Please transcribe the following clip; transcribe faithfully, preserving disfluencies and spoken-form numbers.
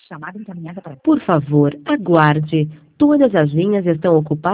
Por favor, aguarde. Todas as linhas estão ocupadas.